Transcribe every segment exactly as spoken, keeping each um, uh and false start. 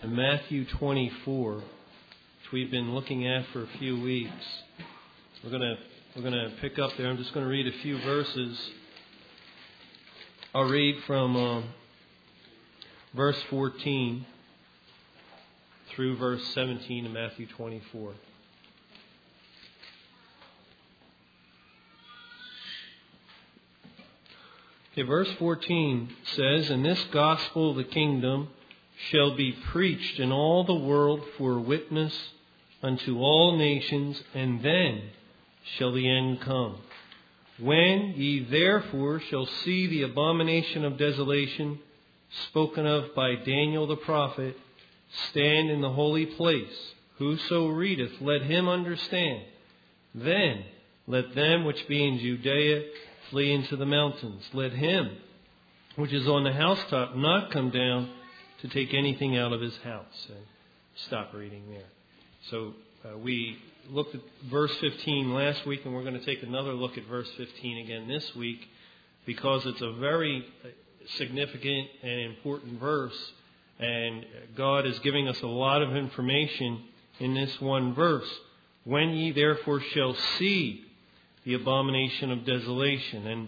in Matthew twenty-four, which we've been looking at for a few weeks. We're going to we're going to pick up there. I'm just going to read a few verses. I'll read from uh, verse fourteen through verse seventeen in Matthew twenty-four. Okay, verse fourteen says, "And this gospel of the kingdom shall be preached in all the world for a witness unto all nations, and then shall the end come. When ye therefore shall see the abomination of desolation spoken of by Daniel the prophet stand in the holy place, whoso readeth, let him understand. Then let them which be in Judea flee into the mountains. Let him which is on the housetop not come down to take anything out of his house." And stop reading there. So uh, we looked at verse fifteen last week, and we're going to take another look at verse fifteen again this week, because it's a very significant and important verse, and God is giving us a lot of information in this one verse. "When ye therefore shall see the abomination of desolation," and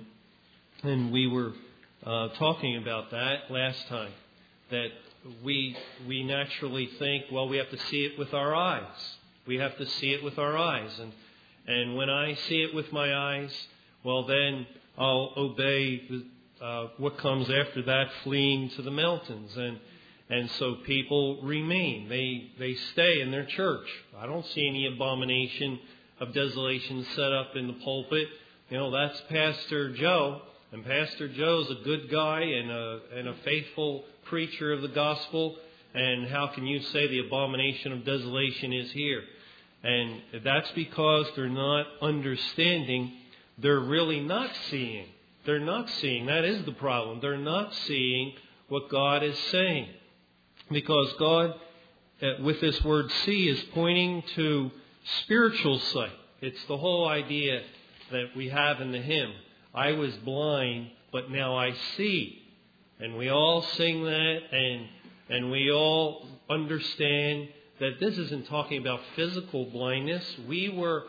and we were uh, talking about that last time, that we we naturally think, well, we have to see it with our eyes. We have to see it with our eyes. And and when I see it with my eyes, well, then I'll obey the, uh, what comes after that, fleeing to the mountains. And and so people remain. They, they stay in their church. I don't see any abomination of desolation set up in the pulpit. You know, that's Pastor Joe. And Pastor Joe's a good guy and a, and a faithful preacher of the gospel. And how can you say the abomination of desolation is here? And that's because they're not understanding. They're really not seeing. They're not seeing. That is the problem. They're not seeing what God is saying. Because God, with this word see, is pointing to spiritual sight. It's the whole idea that we have in the hymn. I was blind, but now I see. And we all sing that, and and we all understand that this isn't talking about physical blindness. We were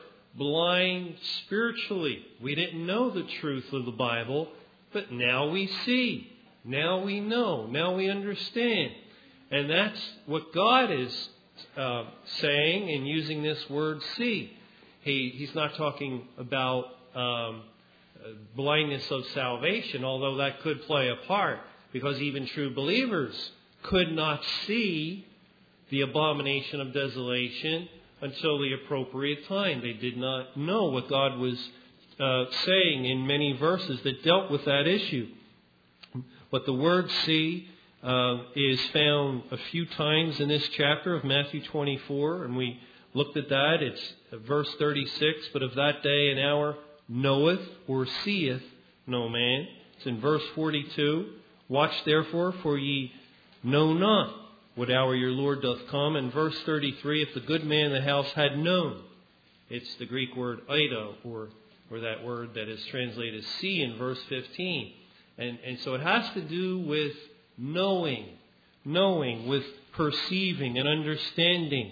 blind spiritually. We didn't know the truth of the Bible, but now we see. Now we know. Now we understand. And that's what God is uh, saying in using this word see. He, he's not talking about um, blindness of salvation, although that could play a part, because even true believers could not see the abomination of desolation until the appropriate time. They did not know what God was uh, saying in many verses that dealt with that issue. But the word see uh, is found a few times in this chapter of Matthew twenty-four, and we looked at that. It's verse thirty-six, "But of that day and hour knoweth or seeth no man." It's in verse forty-two, "Watch therefore, for ye know not what hour your Lord doth come." And verse thirty-three, "If the good man of the house had known." It's the Greek word eido, or or that word that is translated see in verse fifteen. And, and so it has to do with knowing, knowing, with perceiving and understanding.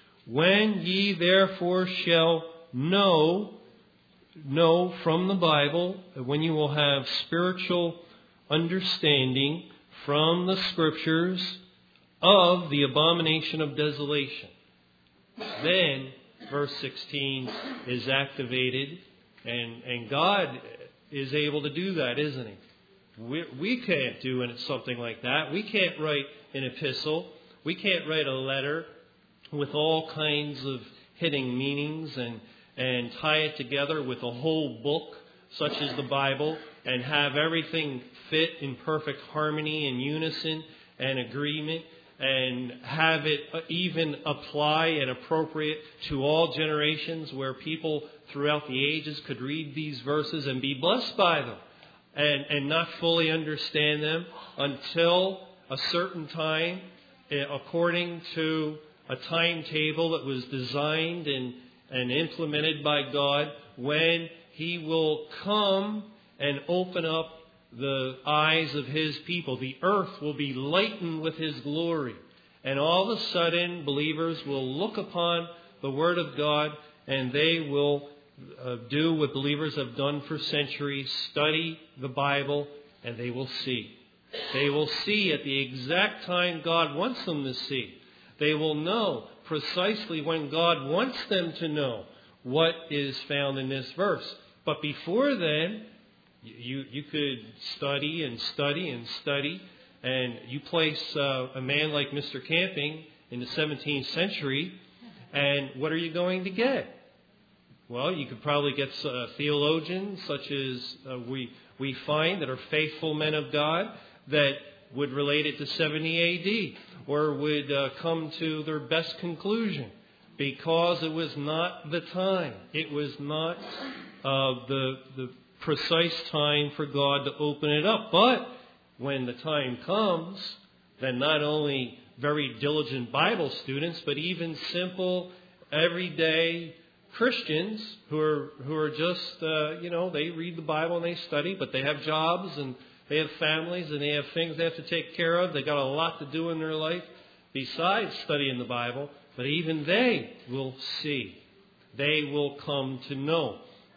"When ye therefore shall know," know from the Bible, when you will have spiritual understanding from the Scriptures of the abomination of desolation, then verse sixteen is activated, and, and God is able to do that, isn't He? We, we can't do something like that. We can't write an epistle. We can't write a letter with all kinds of hidden meanings and, and tie it together with a whole book, such as the Bible, and have everything fit in perfect harmony and unison and agreement, and have it even apply and appropriate to all generations, where people throughout the ages could read these verses and be blessed by them, and, and not fully understand them until a certain time, according to a timetable that was designed and, and implemented by God, when He will come and open up the eyes of His people. The earth will be lightened with His glory. And all of a sudden, believers will look upon the Word of God, and they will uh, do what believers have done for centuries, study the Bible, and they will see. They will see at the exact time God wants them to see. They will know precisely when God wants them to know what is found in this verse. But before then, you, you could study and study and study, and you place uh, a man like Mister Camping in the seventeenth century, and what are you going to get? Well, you could probably get uh, theologians such as uh, we we find that are faithful men of God that would relate it to seventy A D or would uh, come to their best conclusion because it was not the time. It was not uh, the the precise time for God to open it up. But when the time comes, then not only very diligent Bible students, but even simple, everyday Christians who are who are just, uh, you know, they read the Bible and they study, but they have jobs and they have families and they have things they have to take care of. They got a lot to do in their life besides studying the Bible. But even they will see. They will come to know.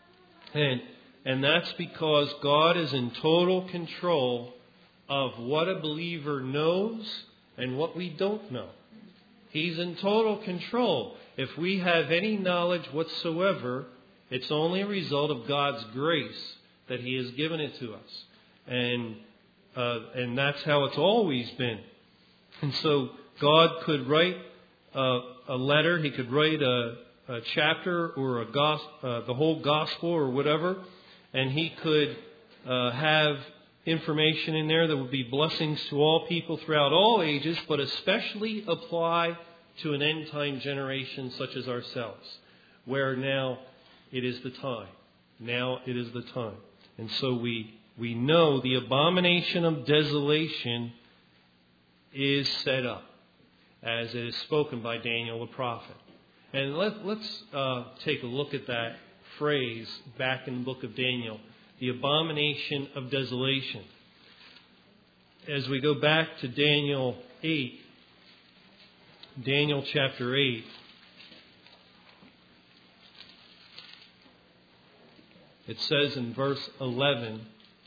And, and that's because God is in total control of what a believer knows and what we don't know. He's in total control. If we have any knowledge whatsoever, it's only a result of God's grace that He has given it to us. And uh, and that's how it's always been. And so God could write uh, a letter. He could write a, a chapter or a gos- uh, the whole gospel or whatever. And He could uh, have information in there that would be blessings to all people throughout all ages, but especially apply to an end-time generation such as ourselves, where now it is the time. Now it is the time. And so we we know the abomination of desolation is set up, as it is spoken by Daniel the prophet. And let, let's uh, take a look at that phrase back in the book of Daniel, the abomination of desolation. As we go back to Daniel eight, Daniel chapter eight, it says in verse eleven,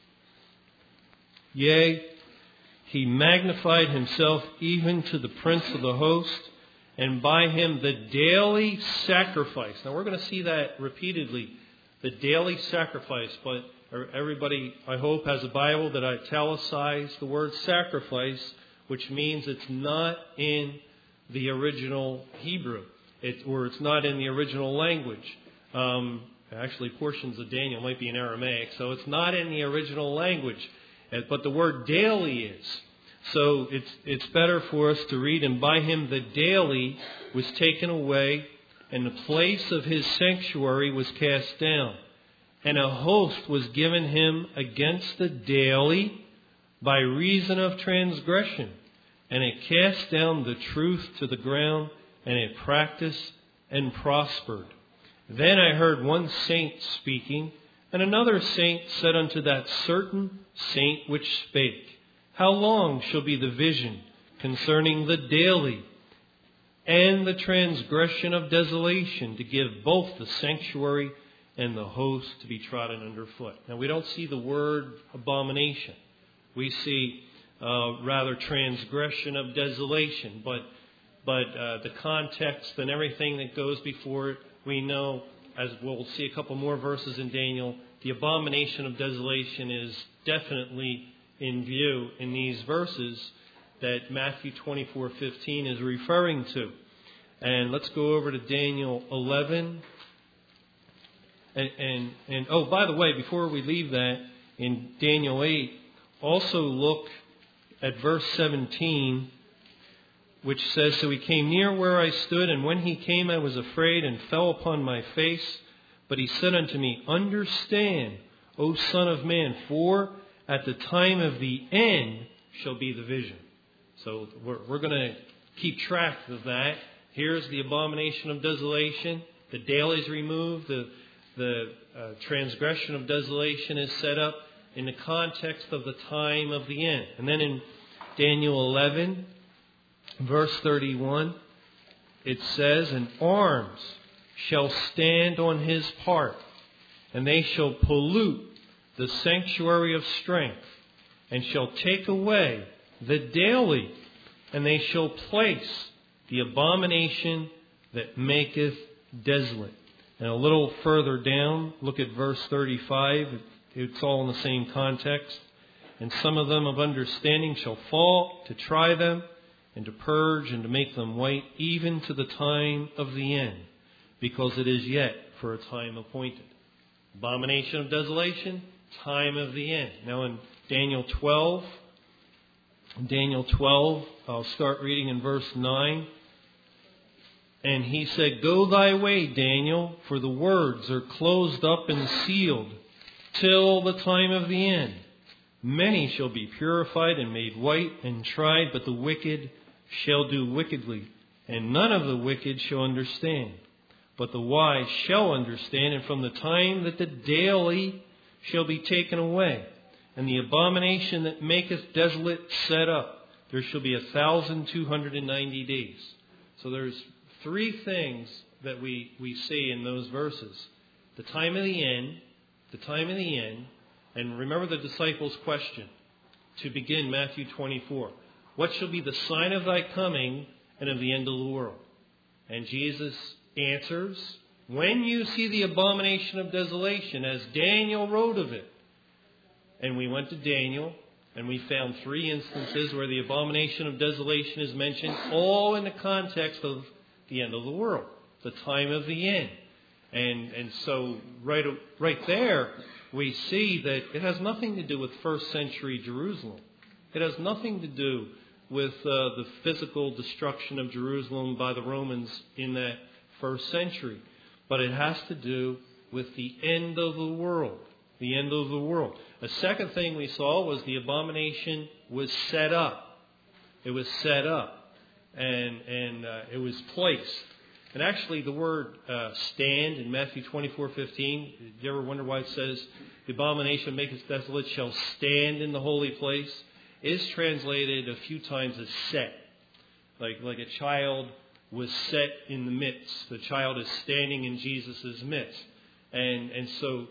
"Yea, he magnified himself even to the prince of the host, and by him the daily sacrifice." Now we're going to see that repeatedly, the daily sacrifice. But everybody, I hope, has a Bible that italicized the word sacrifice, which means it's not in the original Hebrew, it, or it's not in the original language. Um, actually, portions of Daniel might be in Aramaic, so it's not in the original language. But the word daily is. So it's it's better for us to read, "And by him the daily was taken away, and the place of his sanctuary was cast down. And a host was given him against the daily by reason of transgression. And it cast down the truth to the ground, and it practiced and prospered. Then I heard one saint speaking, and another saint said unto that certain saint which spake, How long shall be the vision concerning the daily and the transgression of desolation, to give both the sanctuary and the host to be trodden underfoot?" Now we don't see the word abomination. We see uh, rather transgression of desolation. But but uh, the context and everything that goes before it, we know, as we'll see a couple more verses in Daniel, the abomination of desolation is definitely in view in these verses that Matthew twenty-four fifteen is referring to. And let's go over to Daniel eleven. And, and, and oh, by the way, before we leave that, in Daniel eight, also look at verse seventeen, which says, "So he came near where I stood, and when he came I was afraid and fell upon my face. But he said unto me, Understand, O Son of Man, for at the time of the end shall be the vision." So we're, we're going to keep track of that. Here's the abomination of desolation. The daily is removed. The, the uh, transgression of desolation is set up in the context of the time of the end. And then in Daniel eleven, verse thirty-one, it says, "And arms shall stand on his part, and they shall pollute the sanctuary of strength, and shall take away the daily, and they shall place the abomination that maketh desolate." And a little further down, look at verse thirty-five. It's all in the same context. "And some of them of understanding shall fall to try them, and to purge, and to make them white, even to the time of the end, because it is yet for a time appointed." Abomination of desolation, time of the end. Now in Daniel twelve, Daniel twelve, I'll start reading in verse nine. "And he said, Go thy way, Daniel, for the words are closed up and sealed till the time of the end. Many shall be purified and made white and tried, but the wicked shall do wickedly, and none of the wicked shall understand. But the wise shall understand, and from the time that the daily shall be taken away, and the abomination that maketh desolate set up, there shall be a thousand two hundred and ninety days." So there's three things that we, we see in those verses. The time of the end, the time of the end, and remember the disciples' question to begin Matthew twenty-four. "What shall be the sign of thy coming and of the end of the world?" And Jesus answers, "When you see the abomination of desolation, as Daniel wrote of it." And we went to Daniel, and we found three instances where the abomination of desolation is mentioned, all in the context of the end of the world, the time of the end. And and so right right there, we see that it has nothing to do with first century Jerusalem. It has nothing to do with uh, the physical destruction of Jerusalem by the Romans in that first century. But it has to do with the end of the world. The end of the world. A second thing we saw was the abomination was set up. It was set up. And, and uh, it was placed. And actually the word uh, stand in Matthew twenty-four fifteen, do you ever wonder why it says, "The abomination maketh desolate shall stand in the holy place," is translated a few times as set. Like, like a child was set in the midst. The child is standing in Jesus' midst. And, and so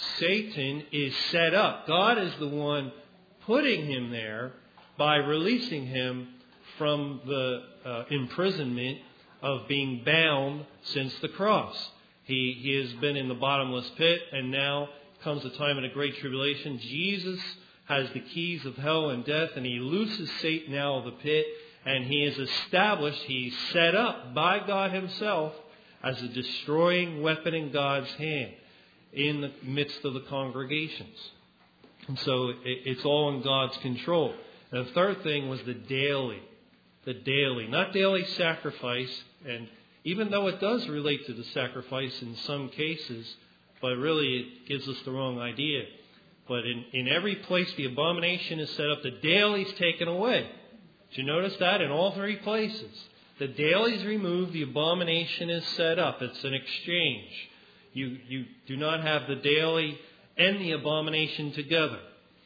Satan is set up. God is the one putting him there by releasing him from the uh, imprisonment of being bound since the cross. He, he has been in the bottomless pit, and now comes the time of the great tribulation. Jesus has the keys of hell and death, and he looses Satan out of the pit, and he is established, he's set up by God himself as a destroying weapon in God's hand in the midst of the congregations. And so it, it's all in God's control. And the third thing was the daily. The daily, not daily sacrifice, and even though it does relate to the sacrifice in some cases, but really it gives us the wrong idea. But in, in every place the abomination is set up, the daily is taken away. Did you notice that? In all three places. The daily is removed, the abomination is set up. It's an exchange. You, you do not have the daily and the abomination together.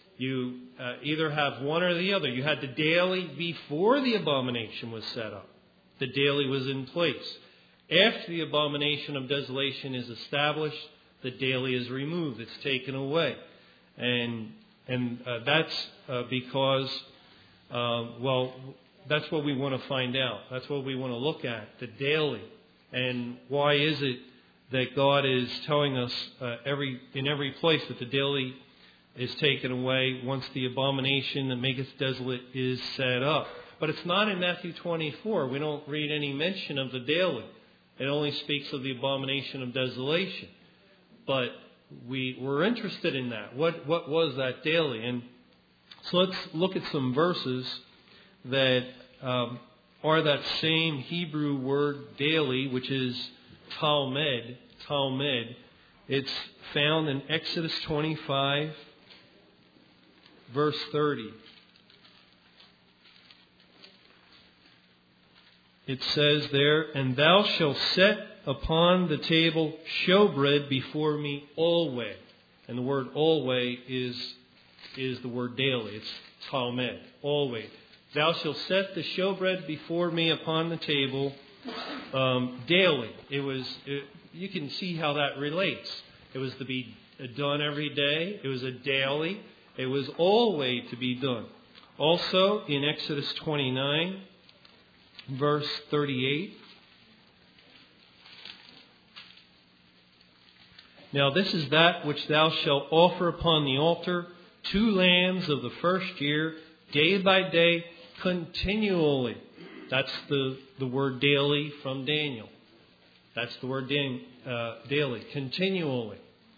You uh, either have one or the other. You had the daily before the abomination was set up. The daily was in place. After the abomination of desolation is established, the daily is removed. It's taken away. And and uh, that's uh, because, uh, well, that's what we want to find out. That's what we want to look at, the daily. And why is it that God is telling us uh, every in every place that the daily is taken away once the abomination that maketh desolate is set up? But it's not in Matthew twenty-four. We don't read any mention of the daily. It only speaks of the abomination of desolation. But we were interested in that. What what was that daily? And so let's look at some verses that um, are that same Hebrew word daily, which is Talmud. Talmud. It's found in Exodus twenty-five, verse thirty. It says there, "And thou shalt set upon the table showbread before me always." And the word always is, is the word daily. It's Talmud, always. Thou shalt set the showbread before me upon the table um, daily. It was. It, you can see how that relates. It was to be done every day. It was a daily. It was always to be done. Also, in Exodus twenty-nine, verse thirty-eight. Now this is that which thou shalt offer upon the altar, two lambs of the first year, day by day, continually. That's the, the word daily from Daniel. That's the word dan, uh, daily, continually.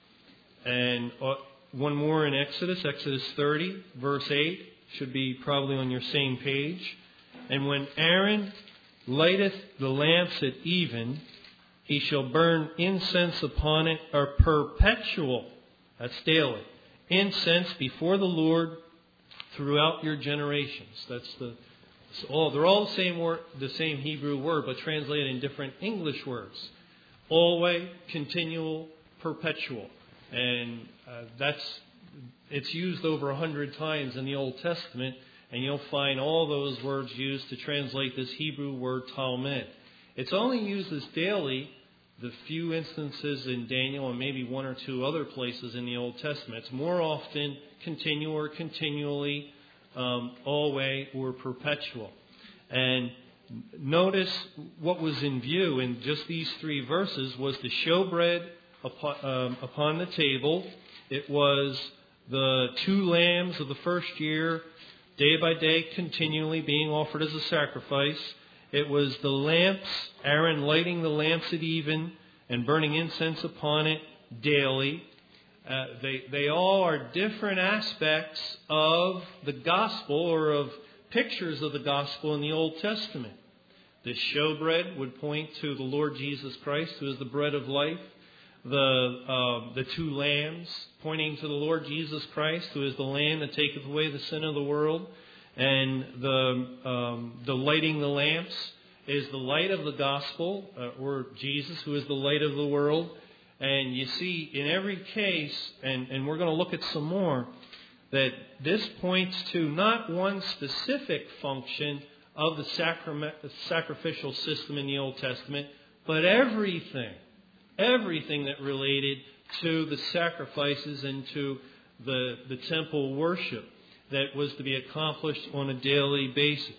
And uh, one more in Exodus, Exodus thirty, verse eight, should be probably on your same page. And when Aaron lighteth the lamps at even, he shall burn incense upon it, or perpetual, that's daily, incense before the Lord throughout your generations. That's the all. They're all the same word, the same Hebrew word, but translated in different English words. Always, continual, perpetual, and uh, that's it's used over a hundred times in the Old Testament, and you'll find all those words used to translate this Hebrew word Talmud. It's only used as daily the few instances in Daniel and maybe one or two other places in the Old Testament. It's more often continual or continually, um, always or perpetual. And notice what was in view in just these three verses was the showbread upon, um, upon the table. It was the two lambs of the first year, day by day, continually being offered as a sacrifice. It was the lamps, Aaron lighting the lamps at even and burning incense upon it daily. Uh, they, they all are different aspects of the gospel or of pictures of the gospel in the Old Testament. The showbread would point to the Lord Jesus Christ, who is the bread of life. The, uh, the two lambs pointing to the Lord Jesus Christ, who is the Lamb that taketh away the sin of the world. And the um, the lighting the lamps is the light of the gospel, uh, or Jesus, who is the light of the world. And you see in every case, and, and we're going to look at some more, that this points to not one specific function of the sacrament, sacrificial system in the Old Testament, but everything, everything that related to the sacrifices and to the, the temple worship that was to be accomplished on a daily basis.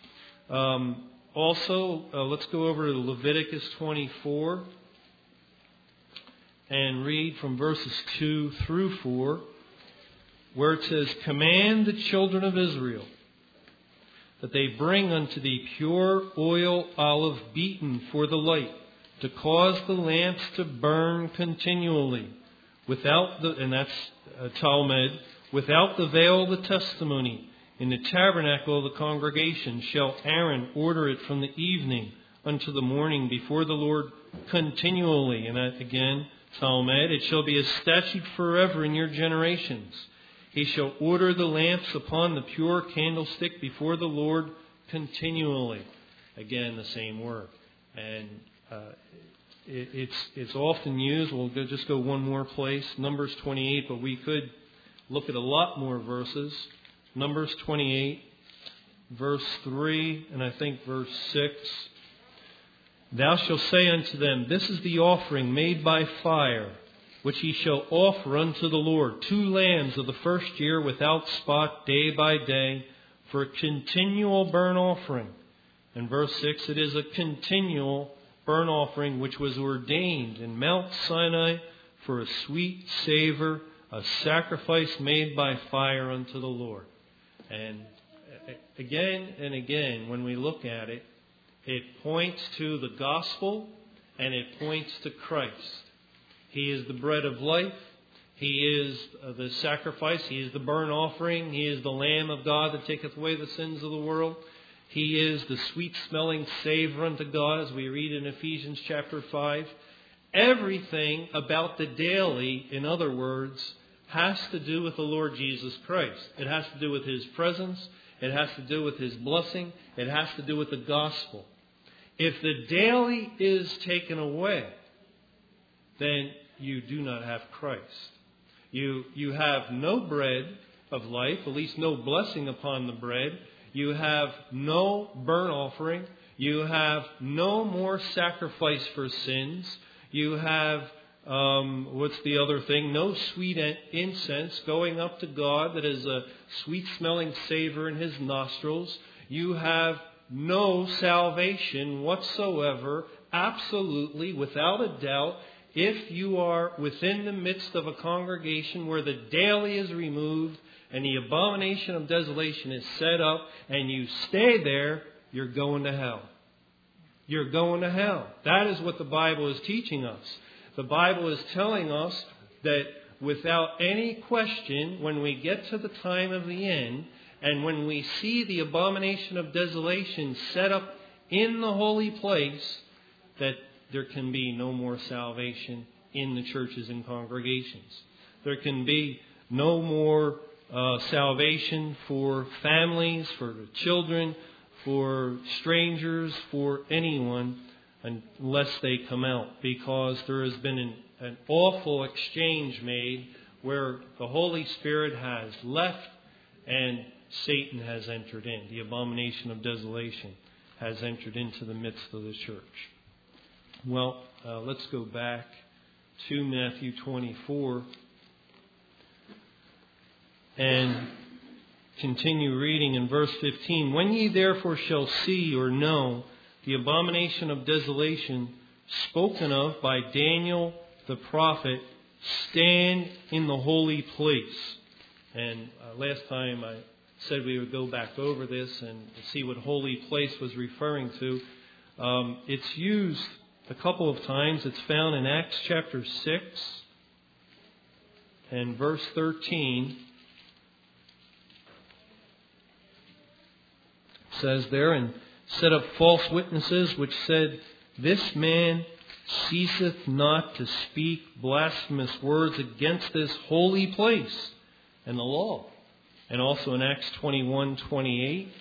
Um, also, uh, let's go over to Leviticus twenty-four and read from verses two through four, where it says, "Command the children of Israel that they bring unto thee pure oil olive beaten for the light, to cause the lamps to burn continually, without the," and that's uh, Talmud, "without the veil of the testimony, in the tabernacle of the congregation, shall Aaron order it from the evening unto the morning before the Lord continually." And that again, Talmud, "it shall be a statute forever in your generations. He shall order the lamps upon the pure candlestick before the Lord continually." Again, the same word. And uh, it, it's it's often used. We'll go, just go one more place, Numbers twenty-eight, but we could look at a lot more verses. Numbers twenty-eight, verse three, and I think verse six. "Thou shalt say unto them, This is the offering made by fire, which ye shall offer unto the Lord, two lambs of the first year without spot, day by day, for a continual burnt offering." And verse six, "It is a continual burnt offering which was ordained in Mount Sinai for a sweet savor, a sacrifice made by fire unto the Lord." And again and again, when we look at it, it points to the gospel and it points to Christ. He is the bread of life. He is the sacrifice. He is the burnt offering. He is the Lamb of God that taketh away the sins of the world. He is the sweet-smelling savor unto God, as we read in Ephesians chapter five. Everything about the daily, in other words, has to do with the Lord Jesus Christ. It has to do with His presence. It has to do with His blessing. It has to do with the gospel. If the daily is taken away, then you do not have Christ. You, you have no bread of life, at least no blessing upon the bread. You have no burnt offering. You have no more sacrifice for sins. You have, um, what's the other thing? No sweet incense going up to God that is a sweet-smelling savor in His nostrils. You have no salvation whatsoever, absolutely, without a doubt, if you are within the midst of a congregation where the daily is removed and the abomination of desolation is set up and you stay there, you're going to hell. You're going to hell. That is what the Bible is teaching us. The Bible is telling us that without any question, when we get to the time of the end, and when we see the abomination of desolation set up in the holy place, that there can be no more salvation in the churches and congregations. There can be no more uh, salvation for families, for children, for strangers, for anyone, unless they come out. Because there has been an, an awful exchange made where the Holy Spirit has left and Satan has entered in. The abomination of desolation has entered into the midst of the church. Well, uh, let's go back to Matthew twenty-four and continue reading in verse fifteen. When ye therefore shall see or know the abomination of desolation spoken of by Daniel the prophet, stand in the holy place. And uh, last time I said we would go back over this and see what holy place was referring to. Um, it's used a couple of times. It's found in Acts chapter six and verse thirteen. It says there, and set up false witnesses which said, this man ceaseth not to speak blasphemous words against this holy place and the law. And also in Acts twenty-one twenty-eight.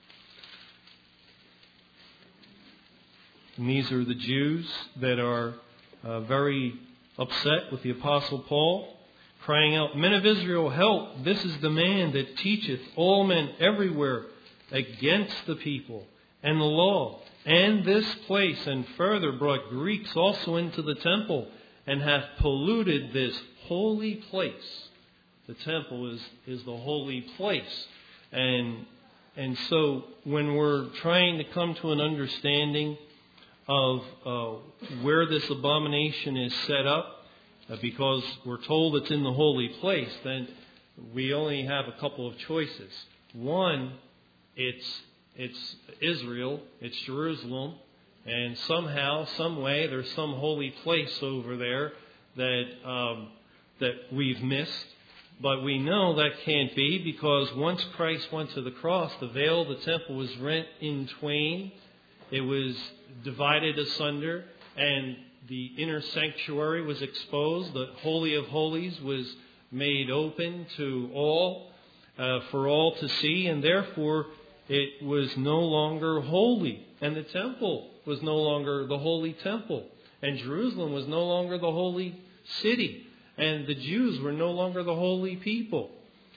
And these are the Jews that are uh, very upset with the Apostle Paul, crying out, Men of Israel, help! This is the man that teacheth all men everywhere against the people and the law, and this place, and further brought Greeks also into the temple, and hath polluted this holy place. The temple is, is the holy place. And, and so when we're trying to come to an understanding of uh, where this abomination is set up, uh, because we're told it's in the holy place, then we only have a couple of choices. One, it's it's Israel, it's Jerusalem, and somehow, some way, there's some holy place over there that um, that we've missed. But we know that can't be, because once Christ went to the cross, the veil of the temple was rent in twain. It was divided asunder, and the inner sanctuary was exposed. The Holy of Holies was made open to all, uh, for all to see, and therefore it was no longer holy. And the temple was no longer the holy temple. And Jerusalem was no longer the holy city. And the Jews were no longer the holy people.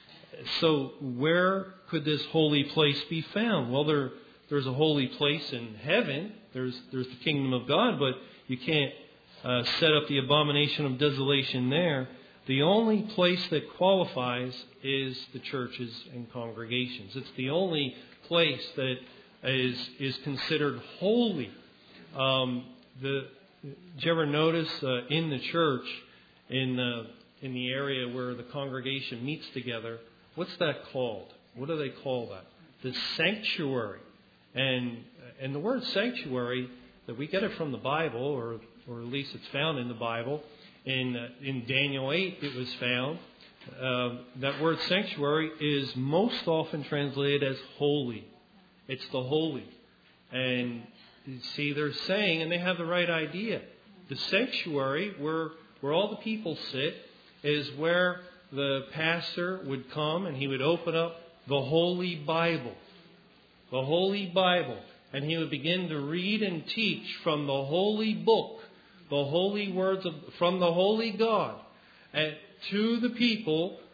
So where could this holy place be found? Well, there, there's a holy place in heaven. There's, there's the kingdom of God, but you can't uh, set up the abomination of desolation there. The only place that qualifies is the churches and congregations. It's the only place that is is considered holy. Um, the, did you ever notice uh, in the church, in the, in the area where the congregation meets together, what's that called? What do they call that? The sanctuary. And and the word sanctuary, that we get it from the Bible, or or at least it's found in the Bible. In uh, in Daniel eight, it was found. Uh, that word sanctuary is most often translated as holy. It's the holy. And you see, they're saying, and they have the right idea, the sanctuary, where where all the people sit, is where the pastor would come and he would open up the Holy Bible. The Holy Bible. And he would begin to read and teach from the holy book, the holy words of, from the holy God, and to the people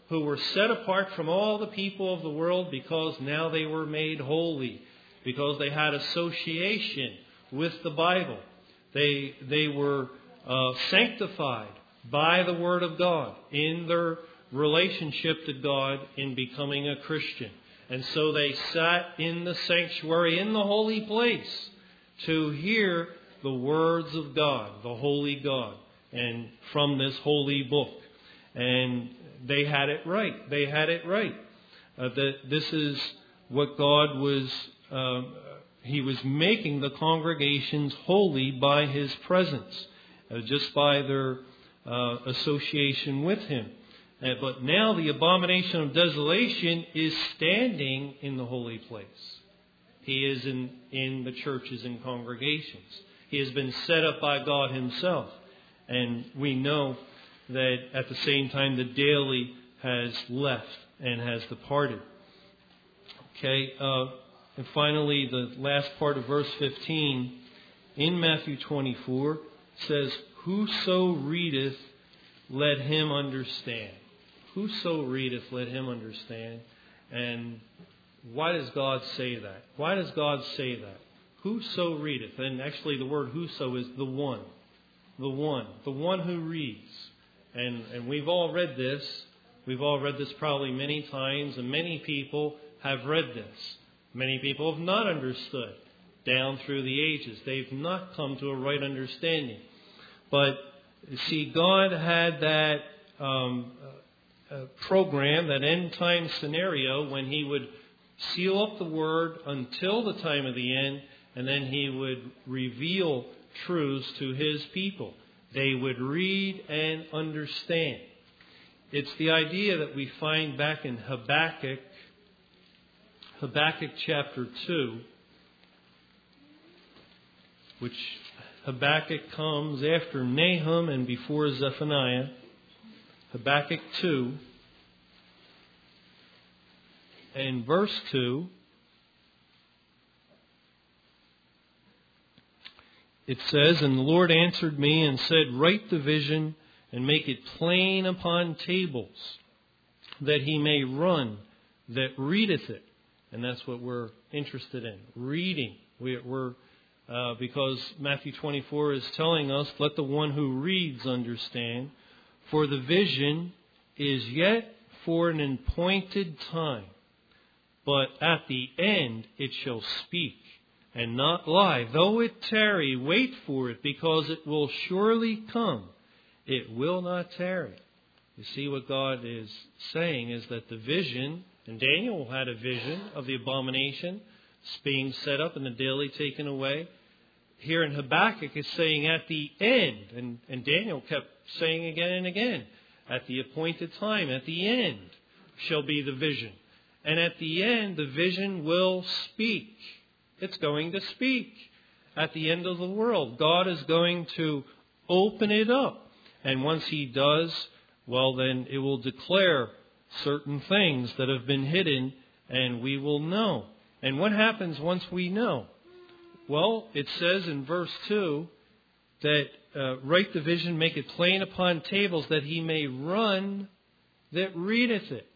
who were set apart from all the people of the world because now they were made holy, because they had association with the Bible. They, they were uh, sanctified by the Word of God in their relationship to God in becoming a Christian. And so they sat in the sanctuary, in the holy place, to hear the words of God, the holy God, and from this holy book. And they had it right. They had it right. Uh, that this is what God was, uh, He was making the congregations holy by His presence, uh, just by their uh, association with Him. Uh, but now the abomination of desolation is standing in the holy place. He is in, in the churches and congregations. He has been set up by God Himself. And we know that at the same time the daily has left and has departed. Okay, uh, and finally the last part of verse fifteen in Matthew twenty-four says, "Whoso readeth, let him understand." Whoso readeth, let him understand. And why does God say that? Why does God say that? Whoso readeth, and actually the word whoso is the one. The one. The one who reads. And, and we've all read this. We've all read this probably many times, and many people have read this. Many people have not understood down through the ages. They've not come to a right understanding. But, see, God had that um, uh, program, that end-time scenario, when He would seal up the Word until the time of the end, and then He would reveal truths to His people. They would read and understand. It's the idea that we find back in Habakkuk, Habakkuk chapter two, which Habakkuk comes after Nahum and before Zephaniah. Habakkuk two, and verse two, it says, "And the Lord answered me and said, Write the vision and make it plain upon tables, that he may run that readeth it." And that's what we're interested in, reading. We, we're uh, because Matthew twenty-four is telling us, "Let the one who reads understand. For the vision is yet for an appointed time, but at the end it shall speak and not lie. Though it tarry, wait for it, because it will surely come. It will not tarry." You see, what God is saying is that the vision, and Daniel had a vision of the abomination being set up and the daily taken away. Here in Habakkuk is saying at the end, and, and Daniel kept saying again and again, at the appointed time, at the end shall be the vision. And at the end, the vision will speak. It's going to speak. At the end of the world, God is going to open it up. And once He does, well, then it will declare certain things that have been hidden, and we will know. And what happens once we know? Well, it says in verse two that uh, write the vision, make it plain upon tables, that he may run that readeth it.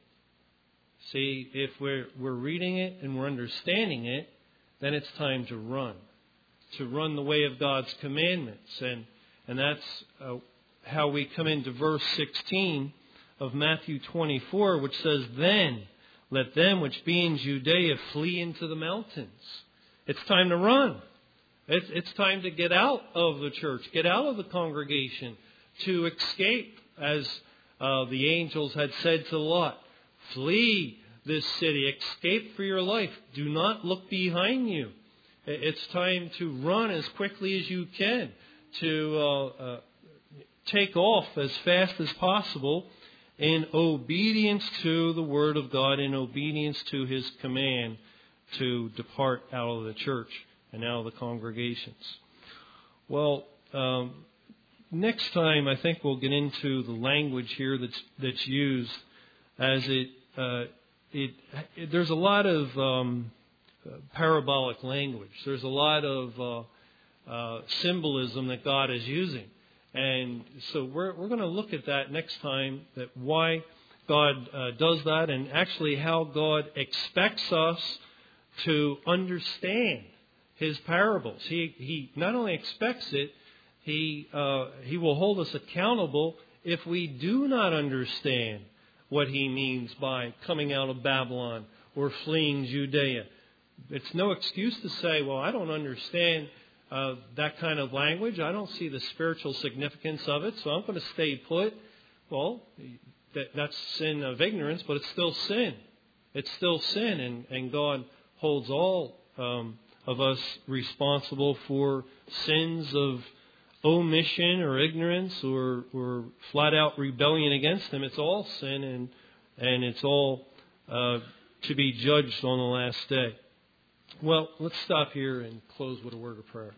See, if we're, we're reading it and we're understanding it, then it's time to run. To run the way of God's commandments. And, and that's uh, how we come into verse sixteen of Matthew twenty-four, which says, "Then let them which be in Judea flee into the mountains." It's time to run. It's, it's time to get out of the church, get out of the congregation, to escape, as uh, the angels had said to Lot. Flee this city. Escape for your life. Do not look behind you. It's time to run as quickly as you can, to uh, uh, take off as fast as possible in obedience to the Word of God, in obedience to His command to depart out of the church and out of the congregations. Well, um, next time I think we'll get into the language here that's that's used, as it uh, it, it there's a lot of um, parabolic language. There's a lot of uh, uh, symbolism that God is using, and so we're we're going to look at that next time. That why God uh, does that, and actually how God expects us to understand His parables. He He not only expects it, He uh, He will hold us accountable if we do not understand what He means by coming out of Babylon or fleeing Judea. It's no excuse to say, well, I don't understand uh, that kind of language. I don't see the spiritual significance of it, so I'm going to stay put. Well, that, that's sin of ignorance, but it's still sin. It's still sin, and, and God holds all um, of us responsible for sins of omission or ignorance or, or flat out rebellion against Him. It's all sin, and and it's all uh, to be judged on the last day. Well, let's stop here and close with a word of prayer.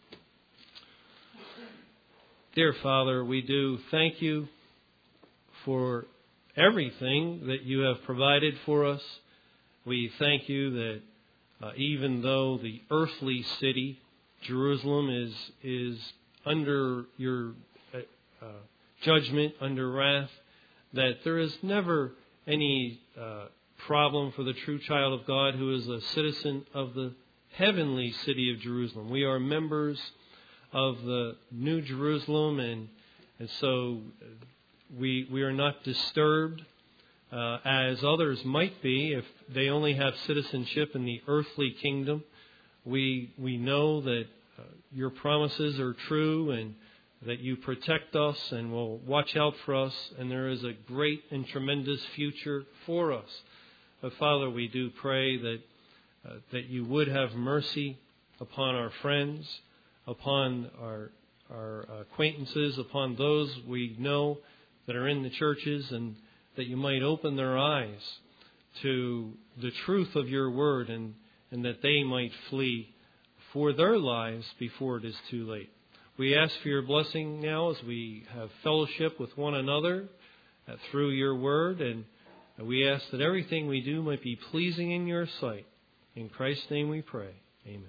Dear Father, we do thank You for everything that You have provided for us. We thank You that uh, even though the earthly city, Jerusalem, is is under Your uh, judgment, under wrath, that there is never any uh, problem for the true child of God who is a citizen of the heavenly city of Jerusalem. We are members of the New Jerusalem, and and so we we are not disturbed uh, as others might be if they only have citizenship in the earthly kingdom. We we know that uh, Your promises are true, and that You protect us and will watch out for us, and there is a great and tremendous future for us. But Father, we do pray that uh, that You would have mercy upon our friends, upon our our acquaintances, upon those we know that are in the churches, and that You might open their eyes to the truth of Your word, and, and that they might flee for their lives before it is too late. We ask for Your blessing now as we have fellowship with one another uh, through Your word, and we ask that everything we do might be pleasing in Your sight. In Christ's name we pray. Amen.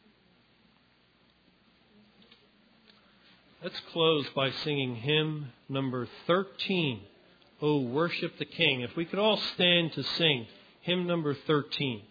Let's close by singing hymn number thirteen, O Worship the King. If we could all stand to sing hymn number thirteen.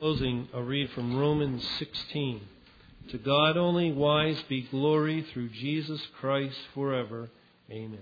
Closing, I'll read from Romans sixteen. To God only wise be glory through Jesus Christ forever. Amen.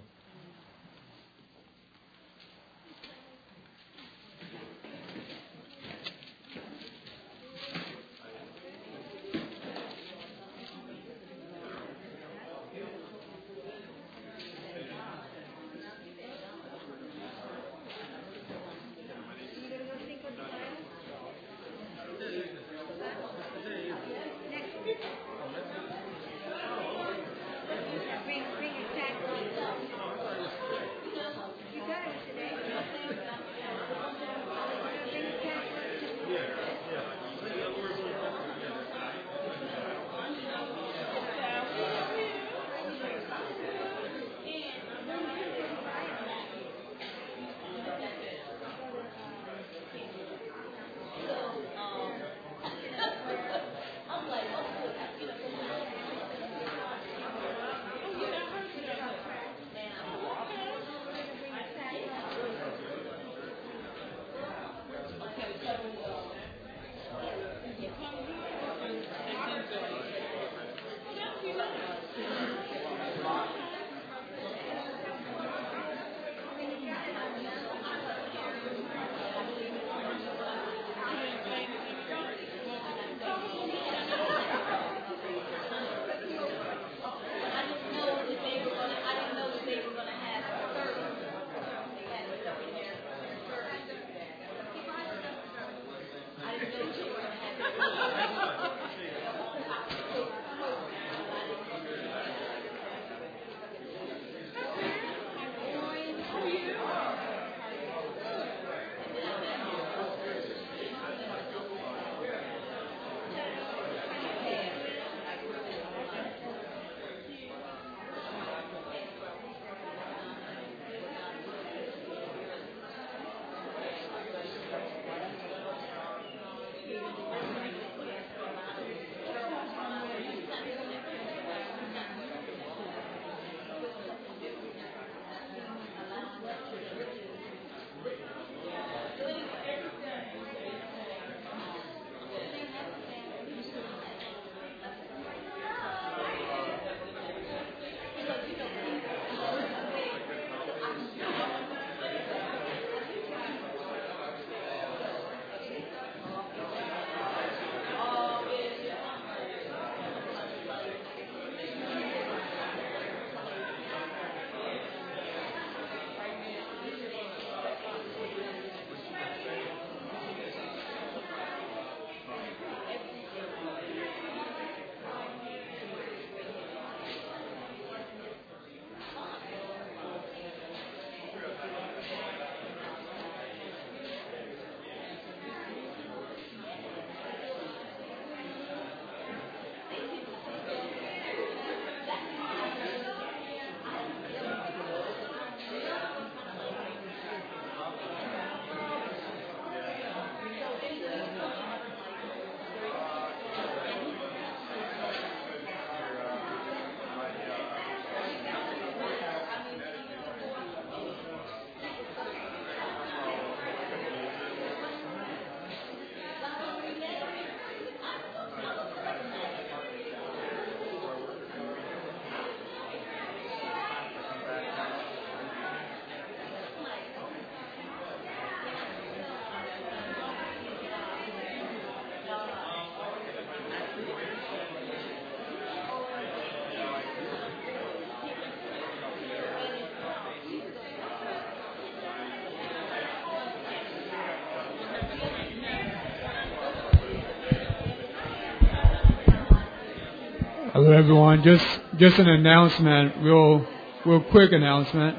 Hello, everyone. Just just an announcement, real real quick announcement.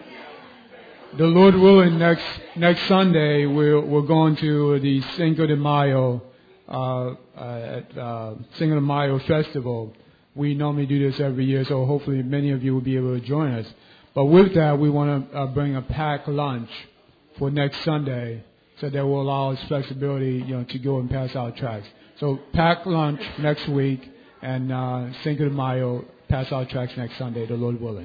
The Lord willing, next next Sunday we're we're going to the Cinco de Mayo uh, at uh, Cinco de Mayo festival. We normally do this every year, so hopefully many of you will be able to join us. But with that, we want to uh, bring a packed lunch for next Sunday, so that will allow us flexibility, you know, to go and pass out tracts. So packed lunch next week. And uh, Cinco de Mayo, pass out tracts next Sunday, the Lord willing.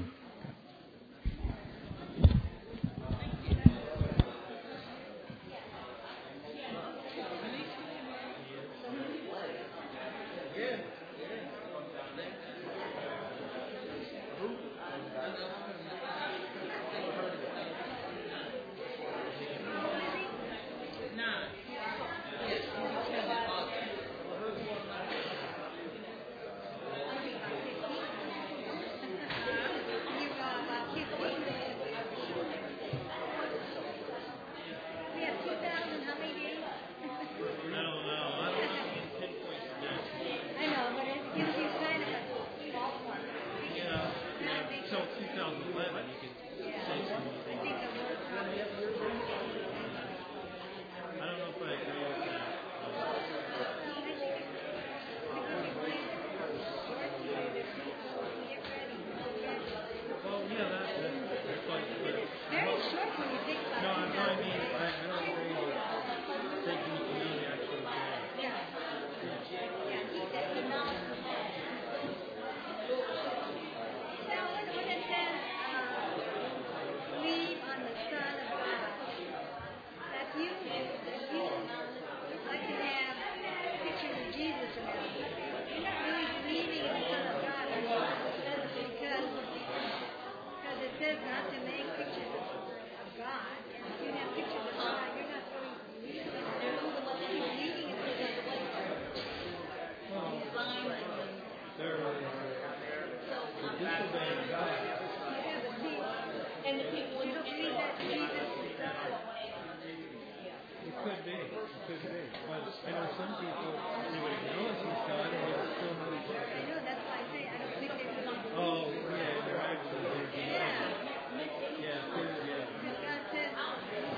disobeying God. Yeah, but see, and the people you don't believe that Jesus is God. It could be. It could be. But I know some people, they would acknowledge he's God and they would still know he's God. I know, that's why I say I don't think they would. Oh, yeah, they're actually there. Yeah. Yeah, they're, yeah. Because God says, I'm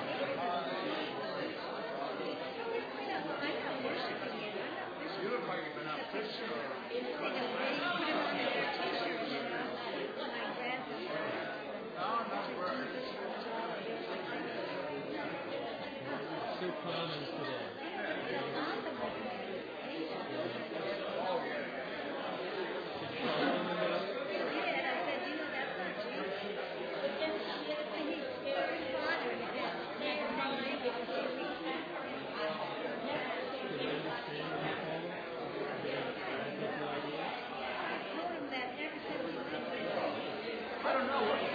not worshiping you. I'm not worshiping you. You look like you've been out fishing. They got ready to put him on their t-shirt, you know, like that. So common today. I don't know what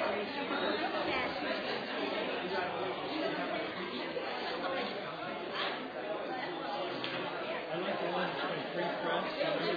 I like the one that's been free press.